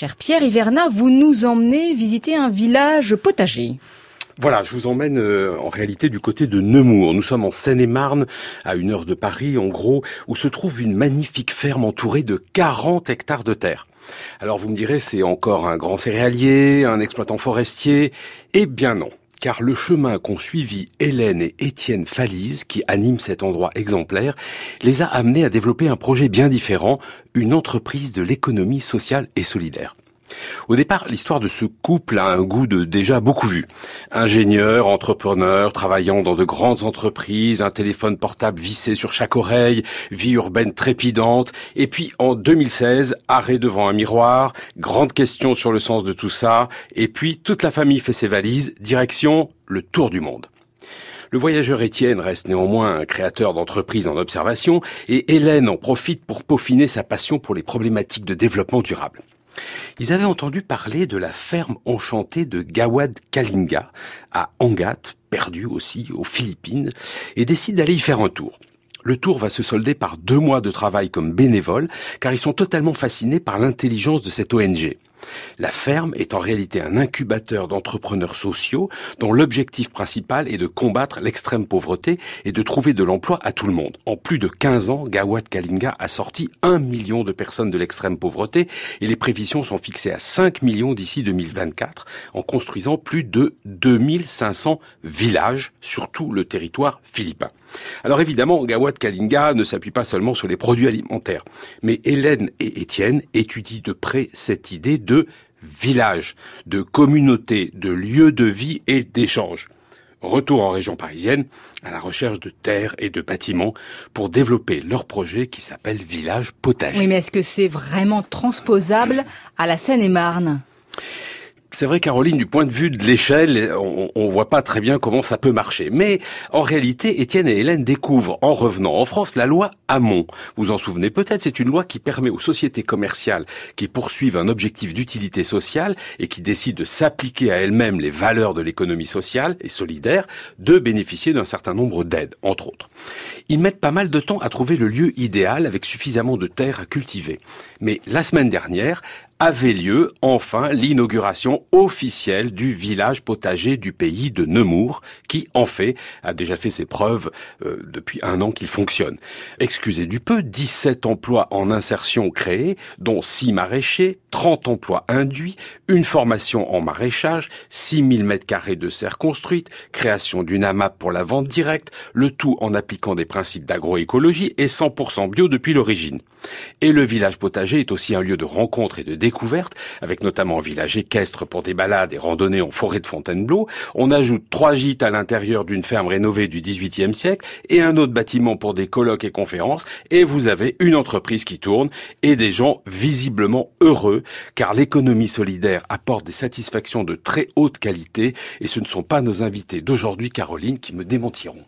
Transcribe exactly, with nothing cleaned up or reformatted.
Cher Pierre Hivernat, vous nous emmenez visiter un village potager. Voilà, je vous emmène euh, en réalité du côté de Nemours. Nous sommes en Seine-et-Marne, à une heure de Paris, en gros, où se trouve une magnifique ferme entourée de quarante hectares de terre. Alors vous me direz, c'est encore un grand céréalier, un exploitant forestier? Eh bien non, car le chemin qu'ont suivi Hélène et Étienne Falise, qui animent cet endroit exemplaire, les a amenés à développer un projet bien différent, une entreprise de l'économie sociale et solidaire. Au départ, l'histoire de ce couple a un goût de déjà beaucoup vu. Ingénieur, entrepreneur, travaillant dans de grandes entreprises, un téléphone portable vissé sur chaque oreille, vie urbaine trépidante, et puis en deux mille seize, arrêt devant un miroir, grande question sur le sens de tout ça, et puis toute la famille fait ses valises, direction le tour du monde. Le voyageur Étienne reste néanmoins un créateur d'entreprises en observation, et Hélène en profite pour peaufiner sa passion pour les problématiques de développement durable. Ils avaient entendu parler de la ferme enchantée de Gawad Kalinga, à Angat, perdue aussi aux Philippines, et décident d'aller y faire un tour. Le tour va se solder par deux mois de travail comme bénévole, car ils sont totalement fascinés par l'intelligence de cette O N G. La ferme est en réalité un incubateur d'entrepreneurs sociaux dont l'objectif principal est de combattre l'extrême pauvreté et de trouver de l'emploi à tout le monde. En plus de quinze ans, Gawad Kalinga a sorti un million de personnes de l'extrême pauvreté et les prévisions sont fixées à cinq millions d'ici deux mille vingt-quatre en construisant plus de deux mille cinq cents villages sur tout le territoire philippin. Alors évidemment, Gawad Kalinga ne s'appuie pas seulement sur les produits alimentaires, mais Hélène et Étienne étudient de près cette idée de village, de communauté, de lieu de vie et d'échange. Retour en région parisienne, à la recherche de terres et de bâtiments pour développer leur projet qui s'appelle Village Potager. Oui, mais est-ce que c'est vraiment transposable à la Seine-et-Marne ? C'est vrai, Caroline, du point de vue de l'échelle, on, on voit pas très bien comment ça peut marcher. Mais en réalité, Étienne et Hélène découvrent, en revenant en France, la loi Hamon. Vous vous en souvenez peut-être, c'est une loi qui permet aux sociétés commerciales qui poursuivent un objectif d'utilité sociale et qui décident de s'appliquer à elles-mêmes les valeurs de l'économie sociale et solidaire, de bénéficier d'un certain nombre d'aides, entre autres. Ils mettent pas mal de temps à trouver le lieu idéal avec suffisamment de terre à cultiver. Mais la semaine dernière, avait lieu, enfin, l'inauguration officielle du village potager du pays de Nemours, qui, en fait, a déjà fait ses preuves euh, depuis un an qu'il fonctionne. Excusez du peu, dix-sept emplois en insertion créés, dont six maraîchers, trente emplois induits, une formation en maraîchage, six mille mètres carrés de serres construites, création d'une AMAP pour la vente directe, le tout en appliquant des principes d'agroécologie et cent pour cent bio depuis l'origine. Et le village potager est aussi un lieu de rencontre et de découverte, avec notamment un village équestre pour des balades et randonnées en forêt de Fontainebleau. On ajoute trois gîtes à l'intérieur d'une ferme rénovée du dix-huitième siècle et un autre bâtiment pour des colloques et conférences. Et vous avez une entreprise qui tourne et des gens visiblement heureux, car l'économie solidaire apporte des satisfactions de très haute qualité et ce ne sont pas nos invités d'aujourd'hui, Caroline, qui me démentiront.